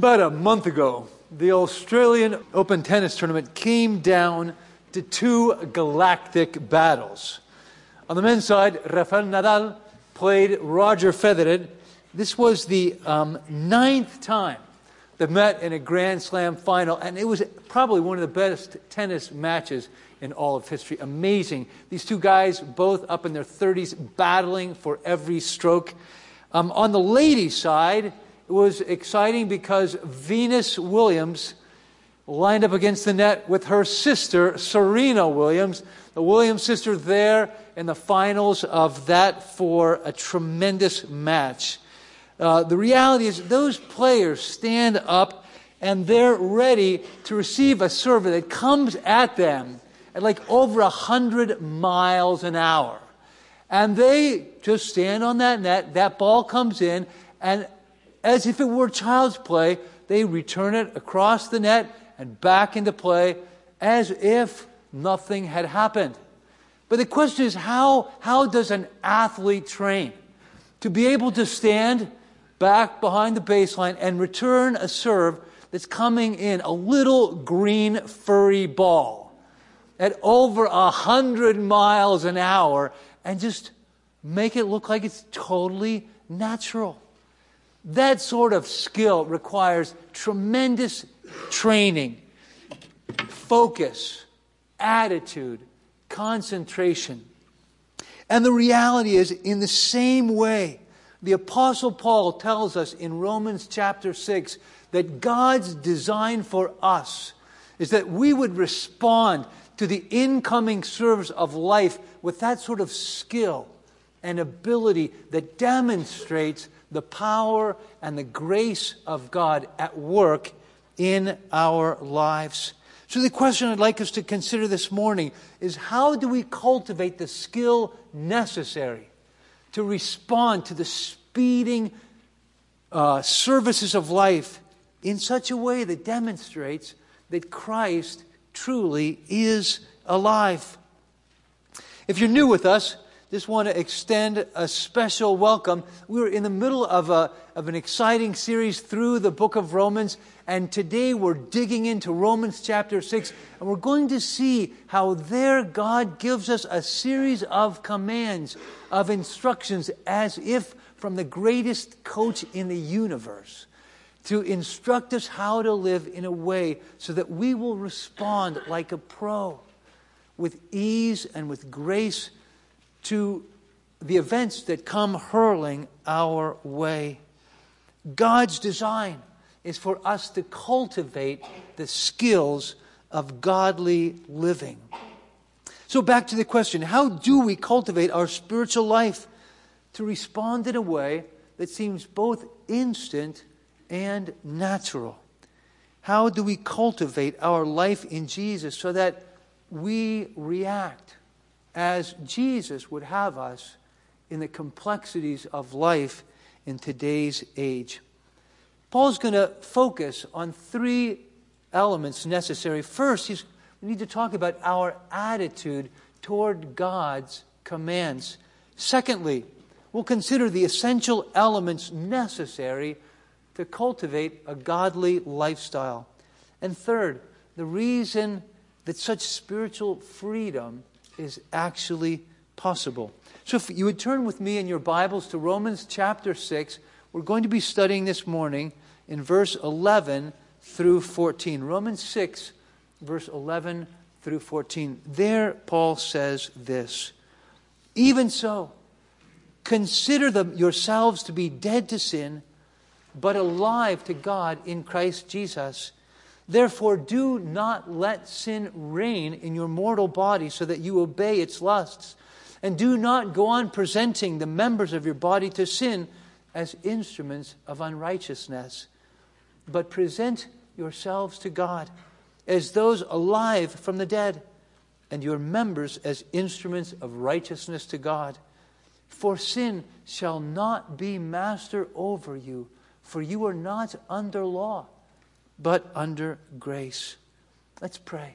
About a month ago, the Australian Open tennis tournament came down to two galactic battles. On the men's side, Rafael Nadal played Roger Federer. This was the ninth time they met in a Grand Slam final, and it was probably one of the best tennis matches in all of history. Amazing. These two guys, both up in their 30s, battling for every stroke. On the ladies' side, it was exciting because Venus Williams lined up against the net with her sister, Serena Williams. The Williams sister there in the finals of that for a tremendous match. The reality is those players stand up and they're ready to receive a serve that comes at them at like over 100 miles an hour. And they just stand on that net, that ball comes in, and as if it were child's play, they return it across the net and back into play as if nothing had happened. But the question is, how does an athlete train to be able to stand back behind the baseline and return a serve that's coming in, a little green furry ball at over 100 miles an hour, and just make it look like it's totally natural? That sort of skill requires tremendous training, focus, attitude, concentration. And the reality is, in the same way, the Apostle Paul tells us in Romans chapter 6 that God's design for us is that we would respond to the incoming serves of life with that sort of skill and ability that demonstrates the power and the grace of God at work in our lives. So the question I'd like us to consider this morning is, how do we cultivate the skill necessary to respond to the speeding services of life in such a way that demonstrates that Christ truly is alive? If you're new with us, just want to extend a special welcome. We're in the middle of an exciting series through the book of Romans, and today we're digging into Romans chapter 6, and we're going to see how there God gives us a series of commands, of instructions, as if from the greatest coach in the universe, to instruct us how to live in a way so that we will respond like a pro, with ease and with grace, to the events that come hurling our way. God's design is for us to cultivate the skills of godly living. So back to the question, how do we cultivate our spiritual life to respond in a way that seems both instant and natural? How do we cultivate our life in Jesus so that we react as Jesus would have us in the complexities of life in today's age? Paul's going to focus on three elements necessary. First, we need to talk about our attitude toward God's commands. Secondly, we'll consider the essential elements necessary to cultivate a godly lifestyle. And third, the reason that such spiritual freedom is actually possible. So if you would turn with me in your Bibles to Romans chapter 6, we're going to be studying this morning in verse 11 through 14. Romans 6, verse 11 through 14. There Paul says this: "Even so, consider yourselves to be dead to sin, but alive to God in Christ Jesus. Therefore, do not let sin reign in your mortal body so that you obey its lusts. And do not go on presenting the members of your body to sin as instruments of unrighteousness. But present yourselves to God as those alive from the dead, and your members as instruments of righteousness to God. For sin shall not be master over you, for you are not under law, but under grace." Let's pray.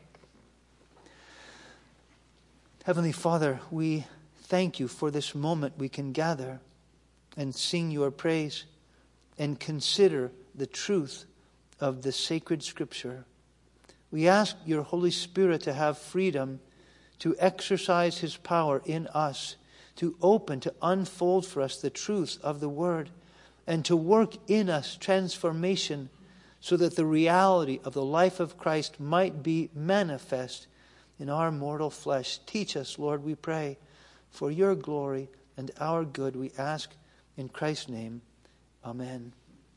Heavenly Father, we thank you for this moment we can gather and sing your praise and consider the truth of the sacred Scripture. We ask your Holy Spirit to have freedom to exercise His power in us, to open, to unfold for us the truths of the Word, and to work in us transformation so that the reality of the life of Christ might be manifest in our mortal flesh. Teach us, Lord, we pray, for your glory and our good, we ask in Christ's name. Amen.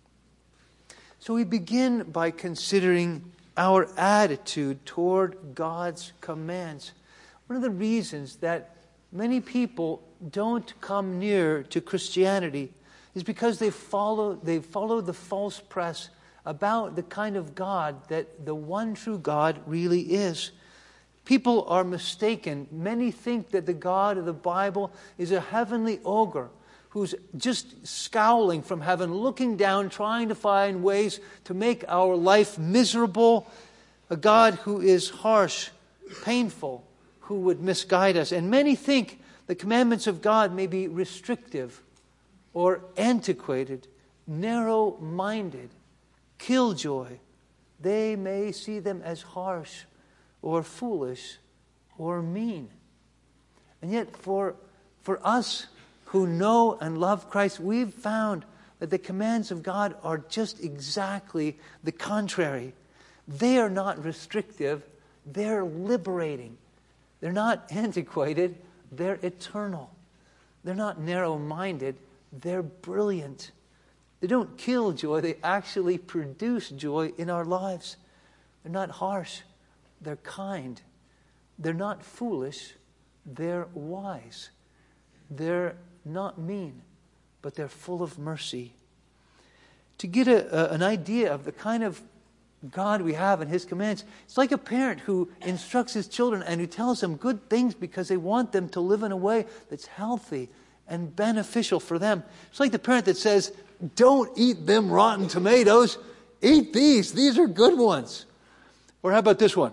So we begin by considering our attitude toward God's commands. One of the reasons that many people don't come near to Christianity is because they follow the false press about the kind of God that the one true God really is. People are mistaken. Many think that the God of the Bible is a heavenly ogre who's just scowling from heaven, looking down, trying to find ways to make our life miserable. A God who is harsh, painful, who would misguide us. And many think the commandments of God may be restrictive or antiquated, narrow-minded, killjoy. They may see them as harsh or foolish or mean. And yet for us who know and love Christ, we've found that the commands of God are just exactly the contrary. They are not restrictive, they're liberating. They're not antiquated, they're eternal. They're not narrow-minded, they're brilliant. They don't kill joy, they actually produce joy in our lives. They're not harsh, they're kind. They're not foolish, they're wise. They're not mean, but they're full of mercy. To get an idea of the kind of God we have and His commands, it's like a parent who instructs his children and who tells them good things because they want them to live in a way that's healthy and beneficial for them. It's like the parent that says, don't eat them rotten tomatoes, eat these are good ones. Or how about this one?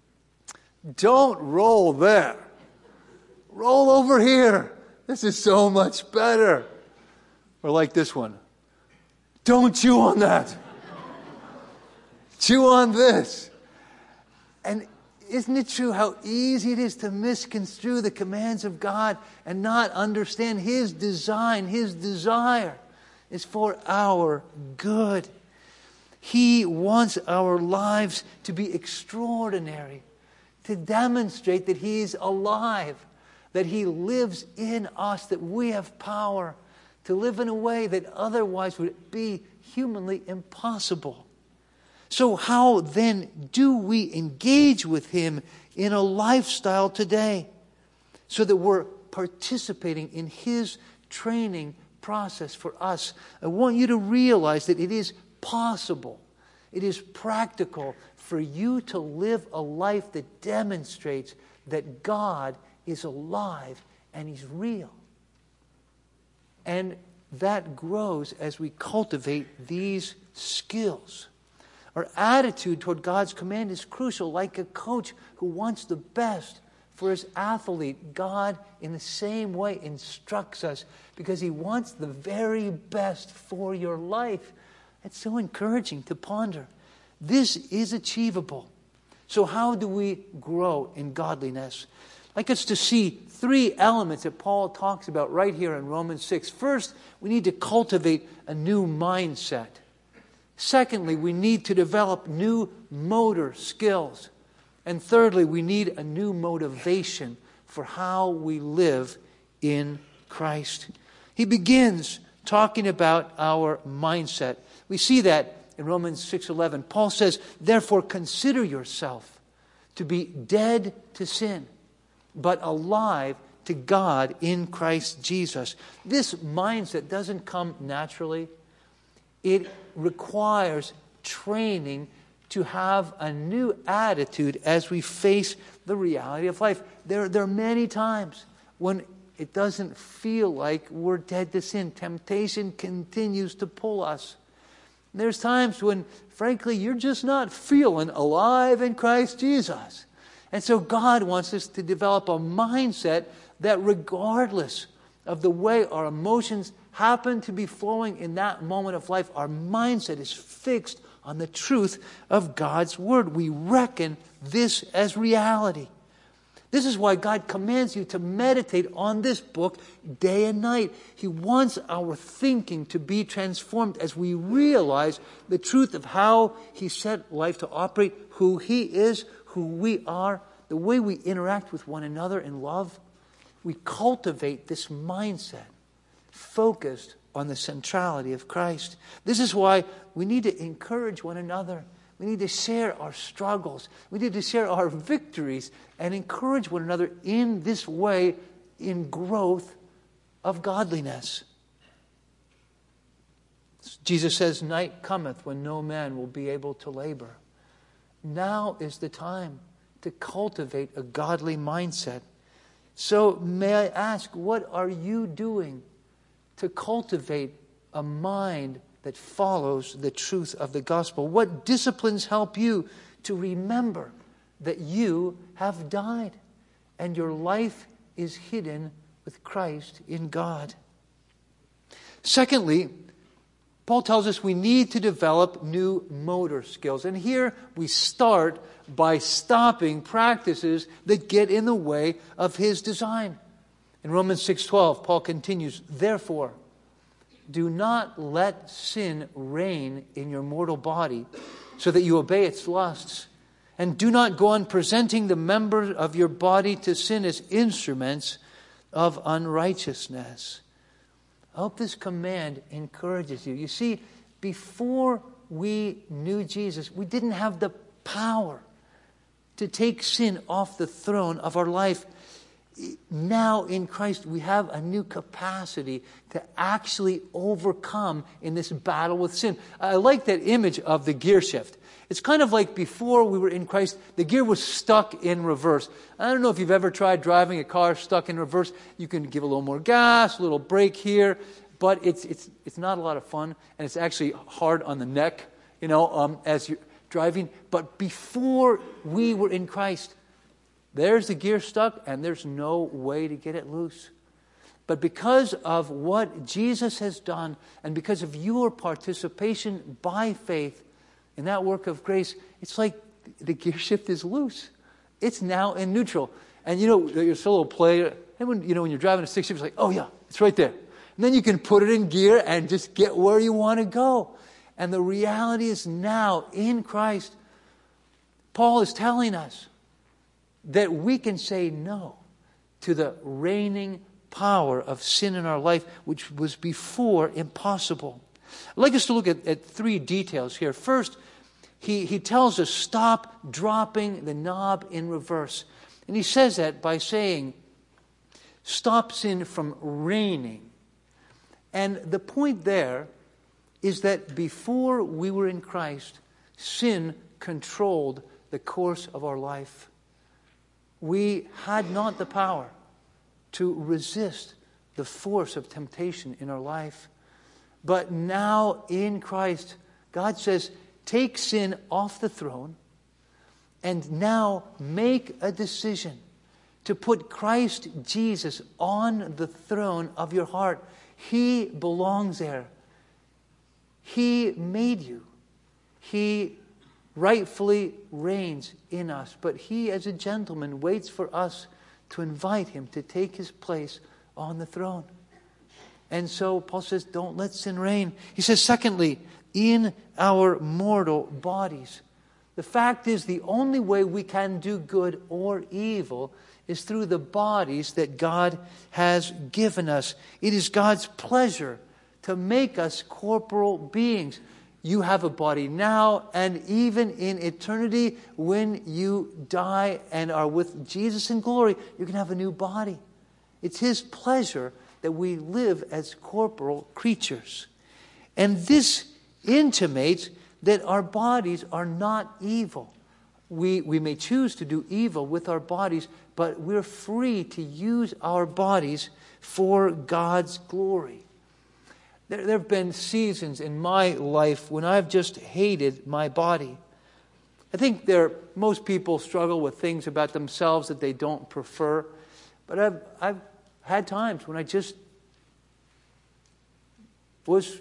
Don't roll there, roll over here, this is so much better. Or like this one, don't chew on that, chew on this. And isn't it true how easy it is to misconstrue the commands of God and not understand His design, His desire is for our good. He wants our lives to be extraordinary, to demonstrate that He's alive, that He lives in us, that we have power to live in a way that otherwise would be humanly impossible. So how then do we engage with Him in a lifestyle today so that we're participating in His training process for us? I want you to realize that it is possible, it is practical for you to live a life that demonstrates that God is alive and He's real. And that grows as we cultivate these skills. Our attitude toward God's command is crucial. Like a coach who wants the best for his athlete, God in the same way instructs us because He wants the very best for your life. It's so encouraging to ponder. This is achievable. So how do we grow in godliness? I'd like us to see three elements that Paul talks about right here in Romans 6. First, we need to cultivate a new mindset. Secondly, we need to develop new motor skills. And thirdly, we need a new motivation for how we live in Christ. He begins talking about our mindset. We see that in Romans 6:11. Paul says, therefore consider yourself to be dead to sin, but alive to God in Christ Jesus. This mindset doesn't come naturally. It requires training to have a new attitude as we face the reality of life. There are many times when it doesn't feel like we're dead to sin. Temptation continues to pull us. There's times when, frankly, you're just not feeling alive in Christ Jesus. And so God wants us to develop a mindset that regardless of the way our emotions happen to be flowing in that moment of life, our mindset is fixed on the truth of God's Word. We reckon this as reality. This is why God commands you to meditate on this book day and night. He wants our thinking to be transformed as we realize the truth of how He set life to operate, who He is, who we are, the way we interact with one another in love. We cultivate this mindset focused on the centrality of Christ. This is why we need to encourage one another. We need to share our struggles. We need to share our victories and encourage one another in this way in growth of godliness. Jesus says, night cometh when no man will be able to labor. Now is the time to cultivate a godly mindset. So may I ask, what are you doing to cultivate a mind that follows the truth of the gospel? What disciplines help you to remember that you have died and your life is hidden with Christ in God? Secondly, Paul tells us we need to develop new motor skills. And here we start by stopping practices that get in the way of his design. In Romans 6:12, Paul continues, therefore, do not let sin reign in your mortal body, so that you obey its lusts. And do not go on presenting the members of your body to sin as instruments of unrighteousness. I hope this command encourages you. You see, before we knew Jesus, we didn't have the power to take sin off the throne of our life. Now in Christ, we have a new capacity to actually overcome in this battle with sin. I like that image of the gear shift. It's kind of like before we were in Christ, the gear was stuck in reverse. I don't know if you've ever tried driving a car stuck in reverse. You can give a little more gas, a little brake here, but it's not a lot of fun, and it's actually hard on the neck, as you're driving. But before we were in Christ, there's the gear stuck, and there's no way to get it loose. But because of what Jesus has done, and because of your participation by faith in that work of grace, it's like the gear shift is loose. It's now in neutral. And your solo player, and when you're driving a stick shift, it's like, oh yeah, it's right there. And then you can put it in gear and just get where you want to go. And the reality is now, in Christ, Paul is telling us that we can say no to the reigning power of sin in our life, which was before impossible. I'd like us to look at three details here. First, he tells us, stop dropping the knob in reverse. And he says that by saying, stop sin from reigning. And the point there is that before we were in Christ, sin controlled the course of our life. We had not the power to resist the force of temptation in our life. But now in Christ, God says, take sin off the throne and now make a decision to put Christ Jesus on the throne of your heart. He belongs there. He made you. He rightfully reigns in us. But He, as a gentleman, waits for us to invite Him to take His place on the throne. And so Paul says, don't let sin reign. He says, secondly, in our mortal bodies. The fact is, the only way we can do good or evil is through the bodies that God has given us. It is God's pleasure to make us corporal beings. You have a body now, and even in eternity, when you die and are with Jesus in glory, you can have a new body. It's His pleasure that we live as corporal creatures. And this intimates that our bodies are not evil. We may choose to do evil with our bodies, but we're free to use our bodies for God's glory. There have been seasons in my life when I've just hated my body. I think most people struggle with things about themselves that they don't prefer. But I've had times when I just was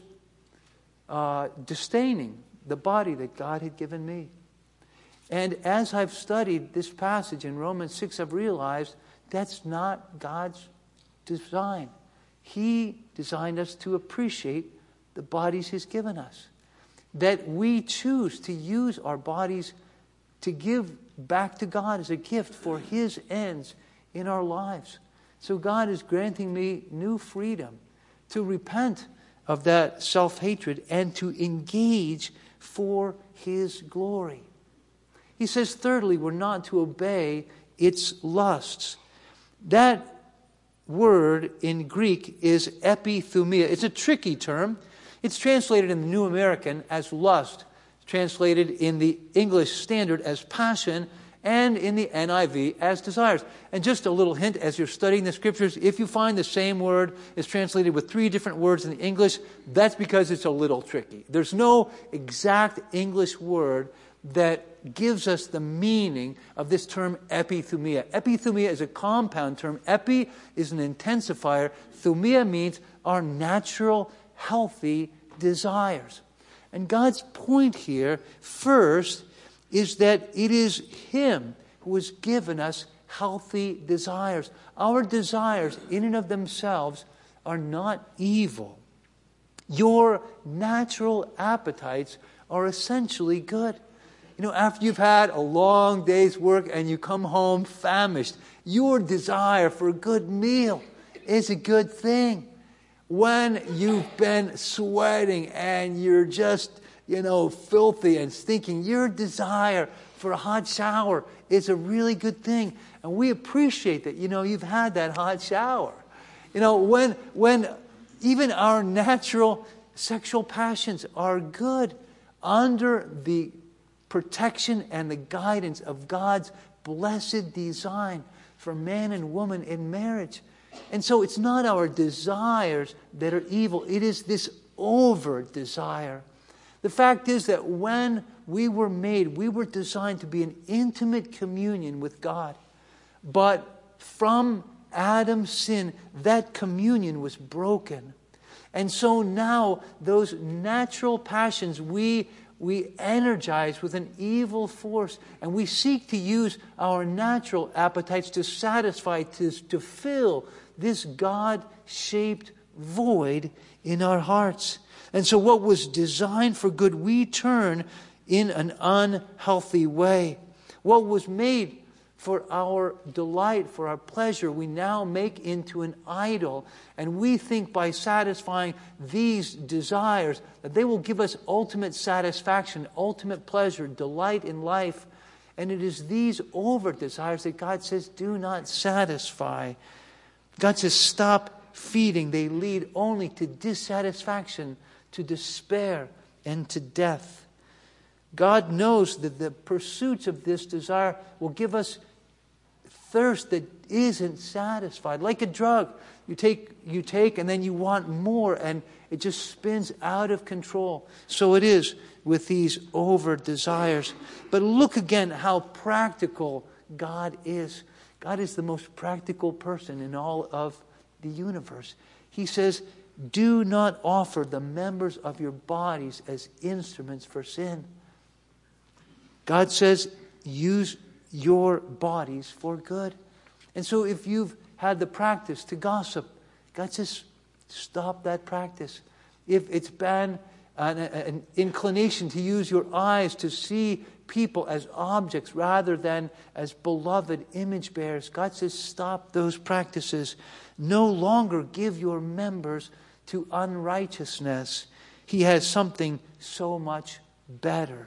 disdaining the body that God had given me. And as I've studied this passage in Romans 6, I've realized that's not God's design. He designed us to appreciate the bodies He's given us. That we choose to use our bodies to give back to God as a gift for His ends in our lives. So God is granting me new freedom to repent of that self-hatred and to engage for His glory. He says, thirdly, we're not to obey its lusts. That word in Greek is epithumia. It's a tricky term. It's translated in the New American as lust, translated in the English Standard as passion, and in the NIV as desires. And just a little hint as you're studying the Scriptures, if you find the same word is translated with 3 different words in the English, that's because it's a little tricky. There's no exact English word that gives us the meaning of this term epithumia. Epithumia is a compound term. Epi is an intensifier. Thumia means our natural, healthy desires. And God's point here, first, is that it is Him who has given us healthy desires. Our desires, in and of themselves, are not evil. Your natural appetites are essentially good. You know, after you've had a long day's work and you come home famished, your desire for a good meal is a good thing. When you've been sweating and you're just, filthy and stinking, your desire for a hot shower is a really good thing. And we appreciate that, you've had that hot shower. When even our natural sexual passions are good under the protection and the guidance of God's blessed design for man and woman in marriage. And so it's not our desires that are evil. It is this over-desire. The fact is that when we were made, we were designed to be in intimate communion with God. But from Adam's sin, that communion was broken. And so now those natural passions we energize with an evil force, and we seek to use our natural appetites to satisfy, to fill this God-shaped void in our hearts. And so what was designed for good, we turn in an unhealthy way. What was made for our delight, for our pleasure, we now make into an idol. And we think by satisfying these desires that they will give us ultimate satisfaction, ultimate pleasure, delight in life. And it is these over-desires that God says, do not satisfy. God says, stop feeding. They lead only to dissatisfaction, to despair, and to death. God knows that the pursuits of this desire will give us thirst that isn't satisfied. Like a drug. You take and then you want more, and it just spins out of control. So it is with these over desires. But look again how practical God is. God is the most practical person in all of the universe. He says, do not offer the members of your bodies as instruments for sin. God says, use your bodies for good. And so if you've had the practice to gossip, God says, stop that practice. If it's been an inclination to use your eyes to see people as objects rather than as beloved image bearers, God says, stop those practices. No longer give your members to unrighteousness. He has something so much better.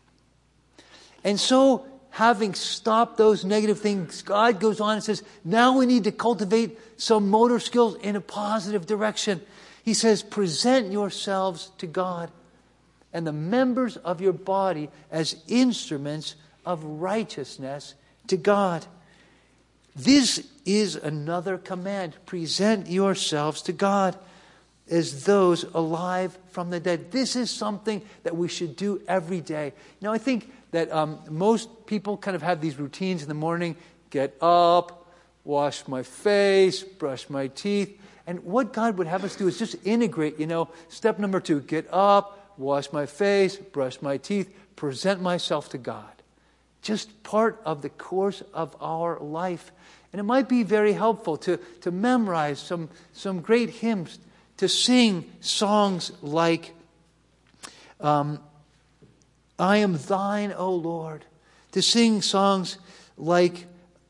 And so, having stopped those negative things, God goes on and says, now we need to cultivate some motor skills in a positive direction. He says, present yourselves to God and the members of your body as instruments of righteousness to God. This is another command. Present yourselves to God as those alive from the dead. This is something that we should do every day. I think that most people kind of have these routines in the morning. Get up, wash my face, brush my teeth. And what God would have us do is just integrate, step number 2, get up, wash my face, brush my teeth, present myself to God. Just part of the course of our life. And it might be very helpful to memorize some great hymns, to sing songs like, I am thine, O Lord. To sing songs like,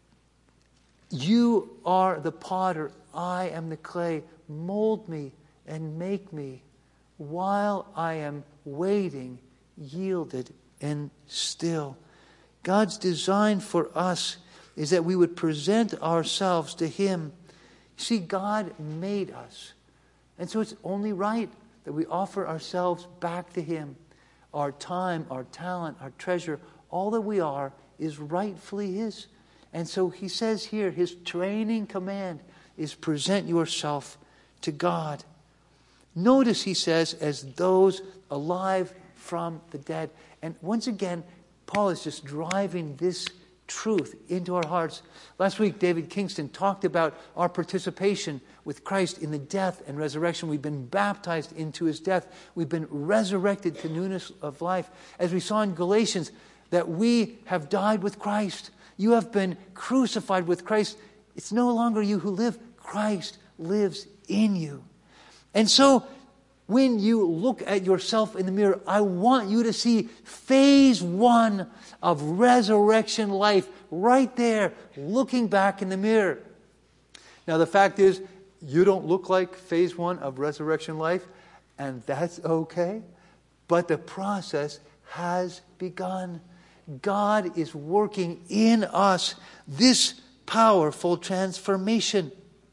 you are the potter, I am the clay. Mold me and make me while I am waiting, yielded and still. God's design for us is that we would present ourselves to Him. See, God made us. And so it's only right that we offer ourselves back to Him. Our time, our talent, our treasure, all that we are is rightfully His. And so He says here, His training command is present yourself to God. Notice He says, as those alive from the dead. And once again, Paul is just driving this truth into our hearts. Last week, David Kingston talked about our participation with Christ in the death and resurrection. We've been baptized into His death. We've been resurrected to newness of life. As we saw in Galatians, that we have died with Christ. You have been crucified with Christ. It's no longer you who live. Christ lives in you. And so, when you look at yourself in the mirror, I want you to see phase 1 of resurrection life right there, looking back in the mirror. Now, the fact is, you don't look like phase 1 of resurrection life, and that's okay. But the process has begun. God is working in us this powerful transformation.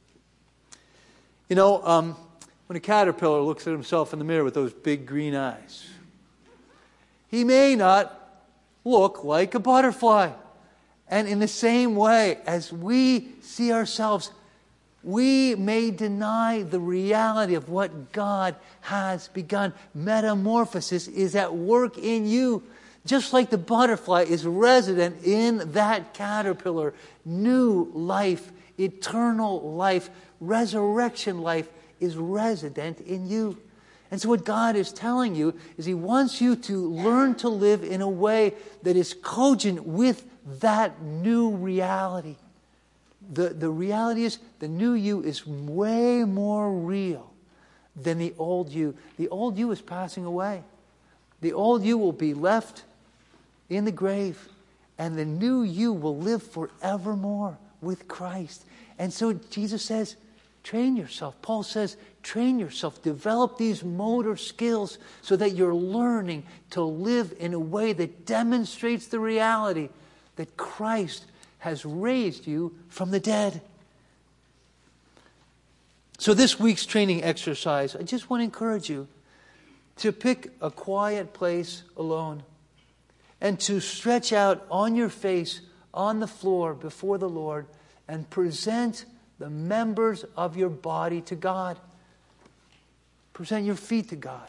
When a caterpillar looks at himself in the mirror with those big green eyes, he may not look like a butterfly. And in the same way, as we see ourselves, we may deny the reality of what God has begun. Metamorphosis is at work in you. Just like the butterfly is resident in that caterpillar. New life, eternal life, resurrection life is resident in you. And so what God is telling you is He wants you to learn to live in a way that is cogent with that new reality. The reality is the new you is way more real than the old you. The old you is passing away. The old you will be left in the grave, and the new you will live forevermore with Christ. And so Jesus says, train yourself. Paul says, train yourself. Develop these motor skills so that you're learning to live in a way that demonstrates the reality that Christ has raised you from the dead. So this week's training exercise, I just want to encourage you to pick a quiet place alone and to stretch out on your face on the floor before the Lord and present the members of your body to God. Present your feet to God.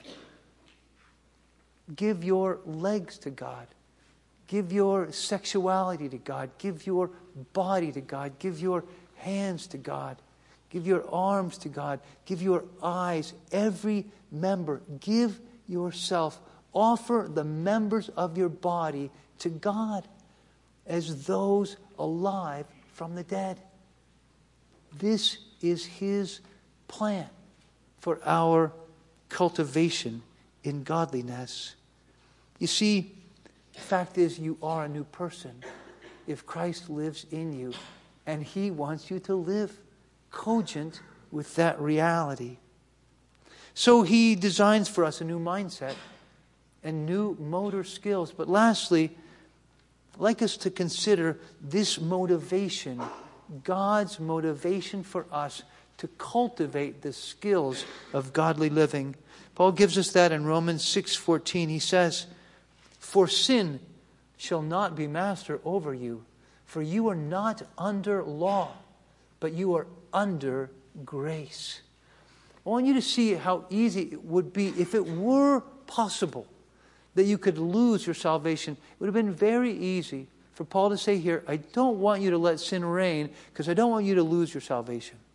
Give your legs to God. Give your sexuality to God. Give your body to God. Give your hands to God. Give your arms to God. Give your eyes. Every member. Give yourself. Offer the members of your body to God as those alive from the dead. This is His plan for our cultivation in godliness. You see, the fact is you are a new person if Christ lives in you, and He wants you to live cogent with that reality. So He designs for us a new mindset and new motor skills. But lastly, I'd like us to consider this motivation, God's motivation for us to cultivate the skills of godly living. Paul gives us that in Romans 6:14. He says, "For sin shall not be master over you, for you are not under law, but you are under grace." I want you to see how easy it would be if it were possible that you could lose your salvation. It would have been very easy for Paul to say here, I don't want you to let sin reign because I don't want you to lose your salvation.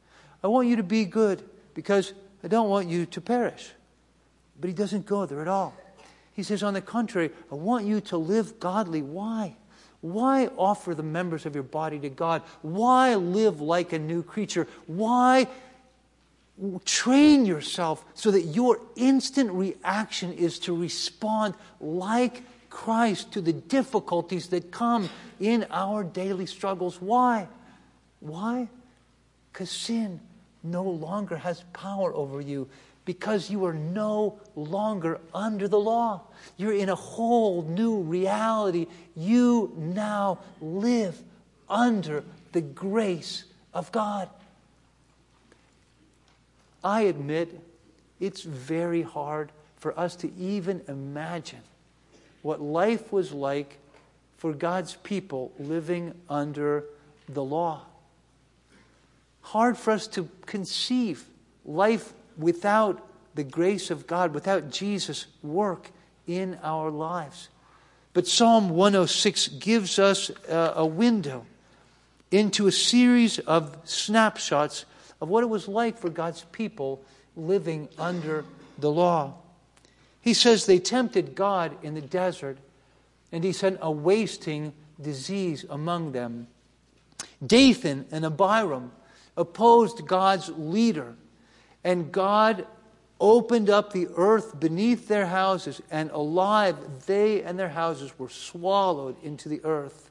I want you to be good because I don't want you to perish. But he doesn't go there at all. He says, on the contrary, I want you to live godly. Why? Why offer the members of your body to God? Why live like a new creature? Why train yourself so that your instant reaction is to respond like Christ to the difficulties that come in our daily struggles? Why? Why? Because sin no longer has power over you. Because you are no longer under the law. You're in a whole new reality. You now live under the grace of God. I admit it's very hard for us to even imagine what life was like for God's people living under the law. Hard for us to conceive life without the grace of God, without Jesus' work in our lives. But Psalm 106 gives us a window into a series of snapshots of what it was like for God's people living under the law. He says they tempted God in the desert, and he sent a wasting disease among them. Dathan and Abiram opposed God's leader, and God opened up the earth beneath their houses, and alive they and their houses were swallowed into the earth.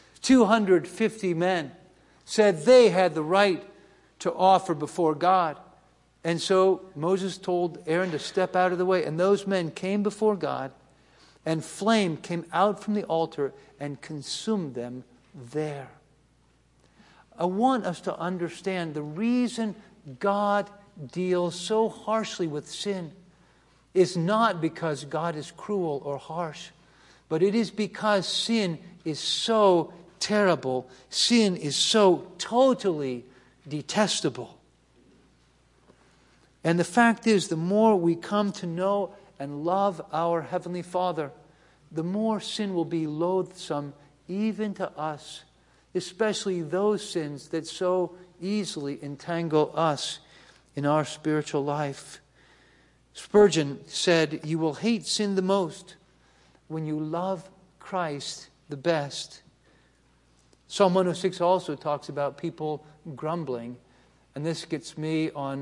250 men said they had the right to offer before God. And so Moses told Aaron to step out of the way, and those men came before God, and flame came out from the altar and consumed them there. I want us to understand the reason God deals so harshly with sin is not because God is cruel or harsh, but it is because sin is so terrible. Sin is so totally detestable. And the fact is, the more we come to know and love our Heavenly Father, the more sin will be loathsome even to us, especially those sins that so easily entangle us in our spiritual life. Spurgeon said, "You will hate sin the most when you love Christ the best." Psalm 106 also talks about people grumbling. And this gets me on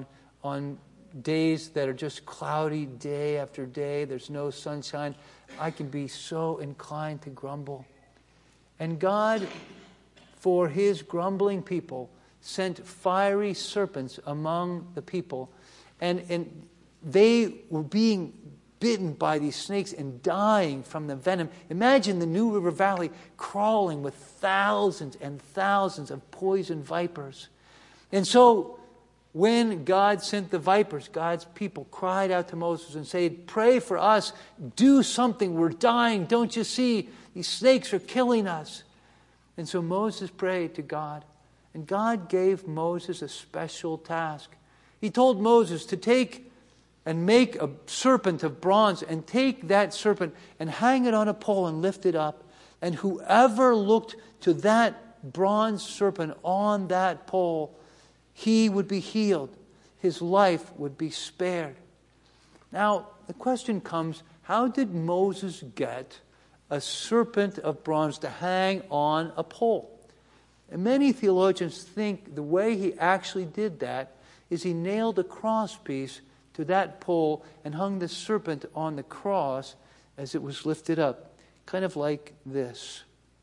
days that are just cloudy day after day. There's no sunshine. I can be so inclined to grumble. And God, for His grumbling people, sent fiery serpents among the people. And they were being bitten by these snakes and dying from the venom. Imagine the New River Valley crawling with thousands and thousands of poison vipers. And so when God sent the vipers, God's people cried out to Moses and said, "Pray for us. Do something. We're dying. Don't you see? These snakes are killing us." And so Moses prayed to God. And God gave Moses a special task. He told Moses to take and make a serpent of bronze and take that serpent and hang it on a pole and lift it up. And whoever looked to that bronze serpent on that pole, he would be healed. His life would be spared. Now, the question comes, how did Moses get a serpent of bronze to hang on a pole? And many theologians think the way he actually did that is he nailed a crosspiece to that pole and hung the serpent on the cross as it was lifted up, kind of like this.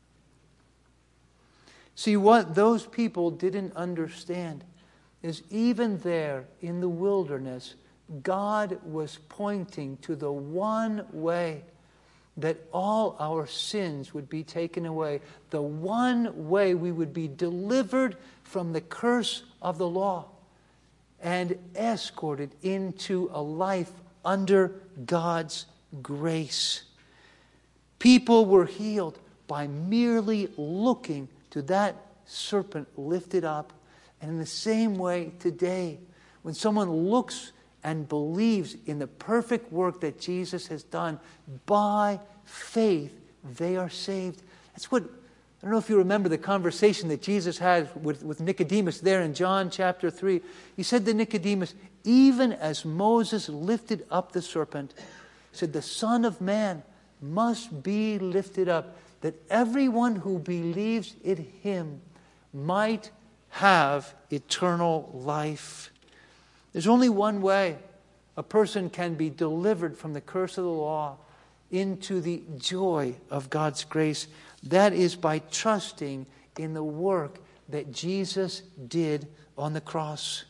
See, what those people didn't understand is even there in the wilderness, God was pointing to the one way that all our sins would be taken away, the one way we would be delivered from the curse of the law and escorted into a life under God's grace. People were healed by merely looking to that serpent lifted up. And in the same way today, when someone looks and believes in the perfect work that Jesus has done, by faith they are saved. That's don't know if you remember the conversation that Jesus had with Nicodemus there in John chapter 3. He said to Nicodemus, even as Moses lifted up the serpent, he said, the Son of Man must be lifted up, that everyone who believes in him might have eternal life. There's only one way a person can be delivered from the curse of the law into the joy of God's grace. That is by trusting in the work that Jesus did on the cross.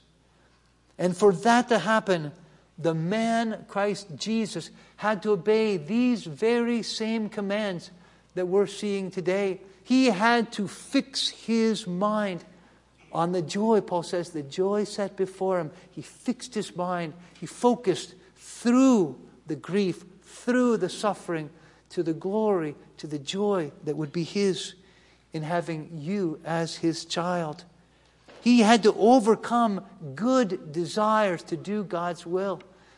And for that to happen, the man, Christ Jesus, had to obey these very same commands that we're seeing today. He had to fix his mind on the joy, Paul says, the joy set before him. He fixed his mind. He focused through the grief, through the suffering, to the glory, to the joy that would be his in having you as his child. He had to overcome good desires to do God's will.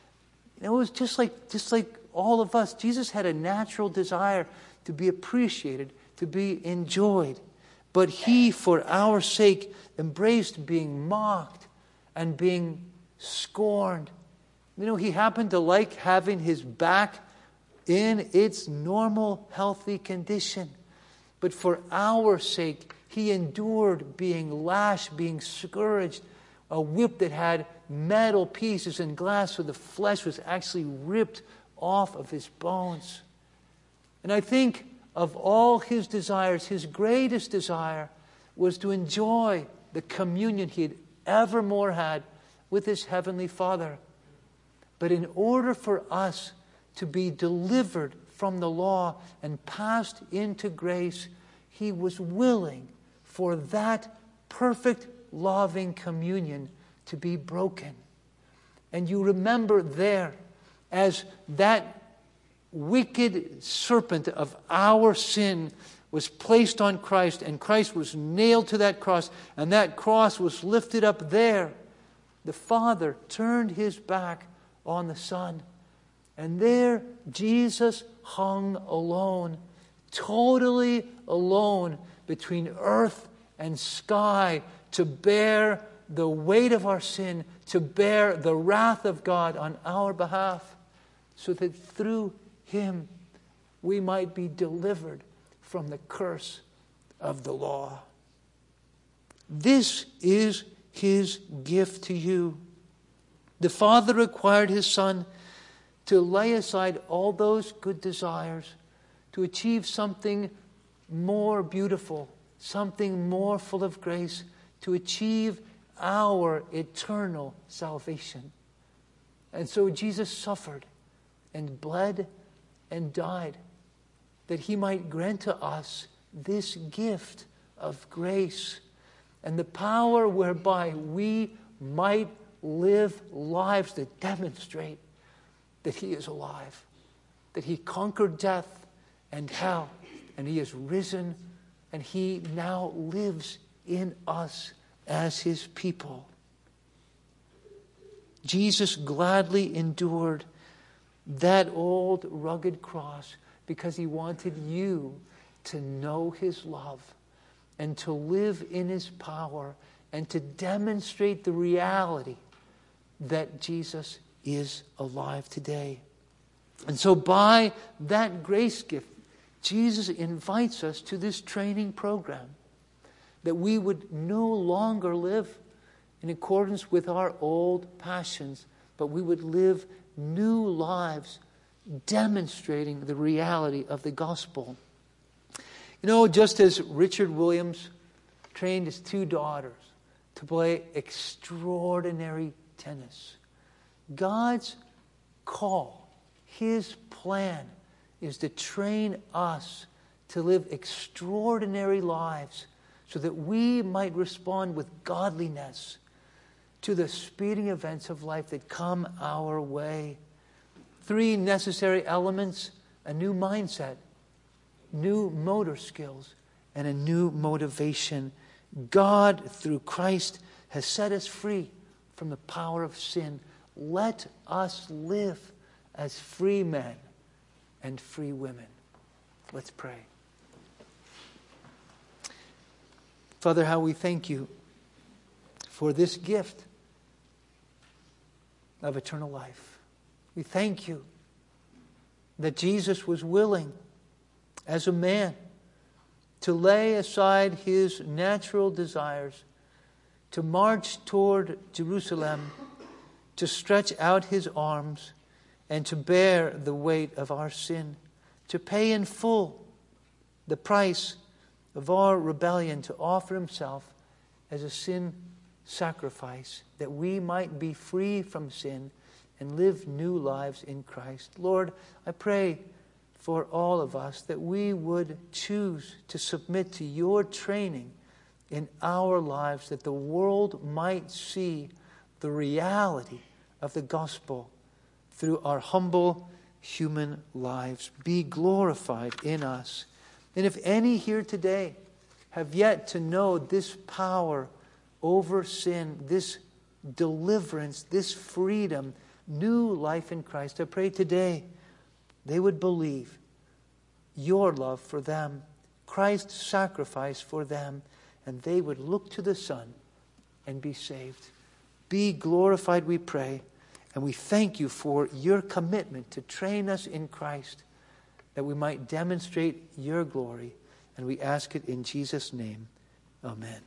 It was just like all of us. Jesus had a natural desire to be appreciated, to be enjoyed. But he, for our sake, embraced being mocked and being scorned. He happened to like having his back in its normal, healthy condition. But for our sake, he endured being lashed, being scourged, a whip that had metal pieces and glass, so the flesh was actually ripped off of his bones. And I think of all his desires, his greatest desire was to enjoy the communion he had evermore had with his heavenly Father. But in order for us to be delivered from the law and passed into grace, he was willing for that perfect, loving communion to be broken. And you remember there, as that wicked serpent of our sin was placed on Christ, and Christ was nailed to that cross, and that cross was lifted up there, the Father turned his back on the Son. And there Jesus hung alone, totally alone between earth and sky, to bear the weight of our sin, to bear the wrath of God on our behalf, so that through him we might be delivered from the curse of the law. This is his gift to you. The Father required his Son to lay aside all those good desires, to achieve something more beautiful, something more full of grace, to achieve our eternal salvation. And so Jesus suffered and bled and died, that he might grant to us this gift of grace and the power whereby we might live lives that demonstrate that he is alive, that he conquered death and hell, and he is risen, and he now lives in us as his people. Jesus gladly endured that old rugged cross because he wanted you to know his love and to live in his power and to demonstrate the reality that Jesus is alive today. And so by that grace gift, Jesus invites us to this training program, that we would no longer live in accordance with our old passions, but we would live new lives demonstrating the reality of the gospel. Just as Richard Williams trained his two daughters to play extraordinary tennis, God's call, his plan, is to train us to live extraordinary lives so that we might respond with godliness to the speeding events of life that come our way. 3 necessary elements: a new mindset, new motor skills, and a new motivation. God, through Christ, has set us free from the power of sin. Let us live as free men and free women. Let's pray. Father, how we thank you for this gift of eternal life. We thank you that Jesus was willing, as a man, to lay aside his natural desires, to march toward Jerusalem, to stretch out his arms, and to bear the weight of our sin, to pay in full the price of our rebellion, to offer himself as a sin sacrifice, that we might be free from sin and live new lives in Christ. Lord, I pray for all of us that we would choose to submit to your training in our lives, that the world might see the reality of the gospel through our humble human lives. Be glorified in us. And if any here today have yet to know this power over sin, this deliverance, this freedom, new life in Christ, I pray today they would believe your love for them, Christ's sacrifice for them, and they would look to the Son and be saved. Be glorified, we pray, and we thank you for your commitment to train us in Christ, that we might demonstrate your glory. And we ask it in Jesus' name. Amen.